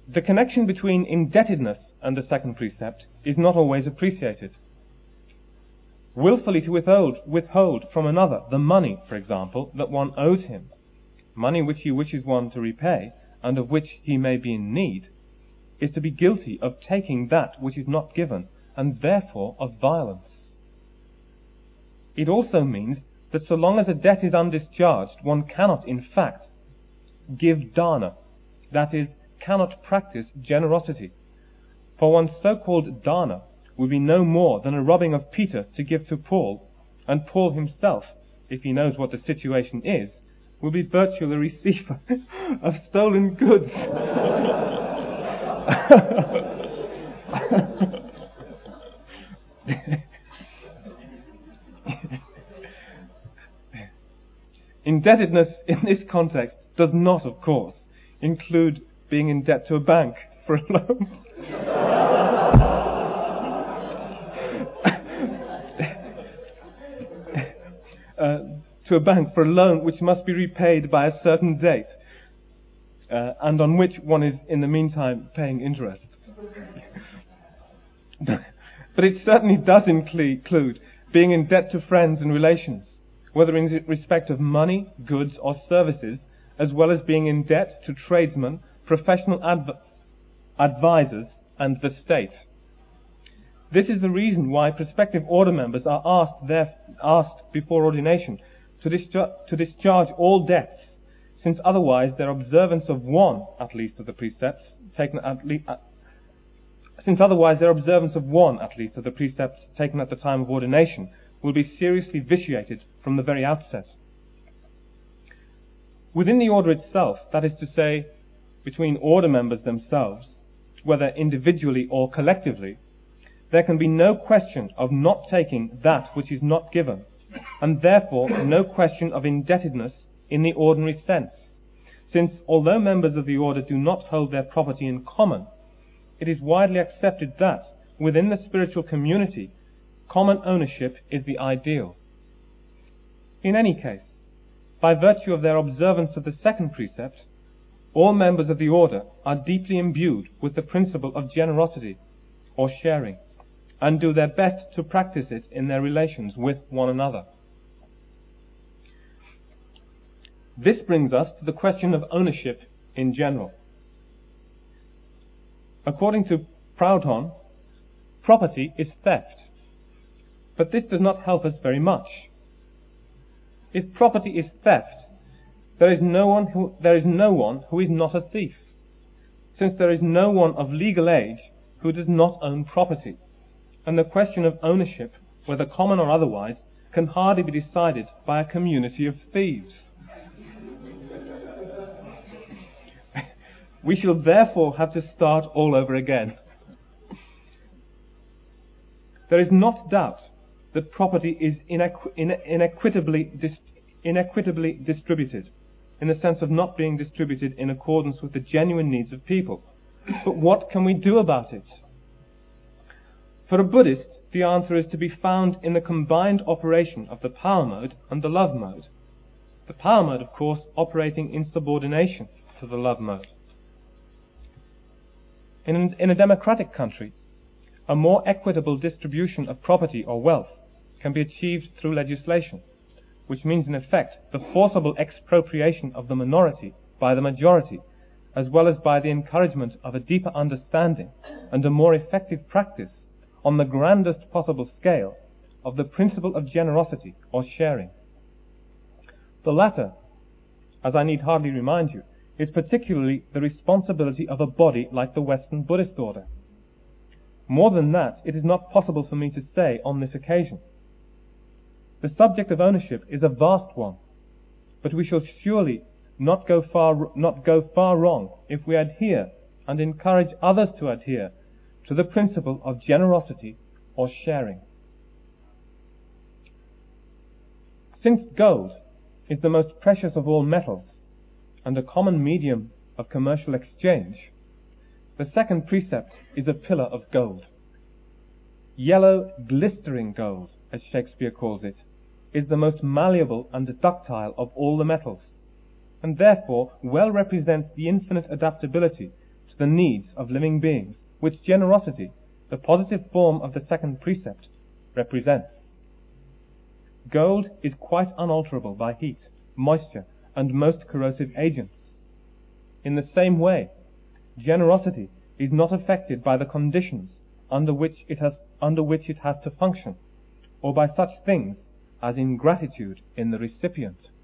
The connection between indebtedness and the second precept is not always appreciated. Willfully to withhold from another the money, for example, that one owes him, money which he wishes one to repay and of which he may be in need, is to be guilty of taking that which is not given, and therefore of violence. It also means that so long as a debt is undischarged, one cannot, in fact, give dana, that is, cannot practice generosity, for one's so-called dana would be no more than a robbing of Peter to give to Paul, and Paul himself, if he knows what the situation is, will be virtually a receiver of stolen goods. Indebtedness in this context does not, of course, include being in debt to a bank for a loan. To a bank for a loan which must be repaid by a certain date, and on which one is in the meantime paying interest. But it certainly does include being in debt to friends and relations, whether in respect of money, goods or services, as well as being in debt to tradesmen, professional advisors and the state. This is the reason why prospective order members are asked before ordination to discharge all debts, since otherwise their observance of one, at least, of the precepts taken at the time of ordination will be seriously vitiated from the very outset. Within the order itself, that is to say, between order members themselves, whether individually or collectively, there can be no question of not taking that which is not given, and therefore no question of indebtedness in the ordinary sense, since although members of the order do not hold their property in common, it is widely accepted that, within the spiritual community, common ownership is the ideal. In any case, by virtue of their observance of the second precept, all members of the order are deeply imbued with the principle of generosity or sharing, and do their best to practice it in their relations with one another. This brings us to the question of ownership in general. According to Proudhon, property is theft, but this does not help us very much. If property is theft, there is no one who is not a thief, since there is no one of legal age who does not own property, and the question of ownership, whether common or otherwise, can hardly be decided by a community of thieves. We shall therefore have to start all over again. There is not doubt that property is inequitably distributed, in the sense of not being distributed in accordance with the genuine needs of people. But what can we do about it? For a Buddhist, the answer is to be found in the combined operation of the power mode and the love mode. The power mode, of course, operating in subordination to the love mode. In a democratic country, a more equitable distribution of property or wealth can be achieved through legislation, which means in effect the forcible expropriation of the minority by the majority, as well as by the encouragement of a deeper understanding and a more effective practice on the grandest possible scale of the principle of generosity or sharing. The latter, as I need hardly remind you, is particularly the responsibility of a body like the Western Buddhist order. More than that, it is not possible for me to say on this occasion. The subject of ownership is a vast one, but we shall surely not go far wrong if we adhere and encourage others to adhere to the principle of generosity or sharing. Since gold is the most precious of all metals and a common medium of commercial exchange, the second precept is a pillar of gold. Yellow, glistering gold, as Shakespeare calls it, is the most malleable and ductile of all the metals, and therefore well represents the infinite adaptability to the needs of living beings, which generosity, the positive form of the second precept, represents. Gold is quite unalterable by heat, moisture, and most corrosive agents. In the same way, generosity is not affected by the conditions under which it has to function, or by such things as ingratitude in the recipient.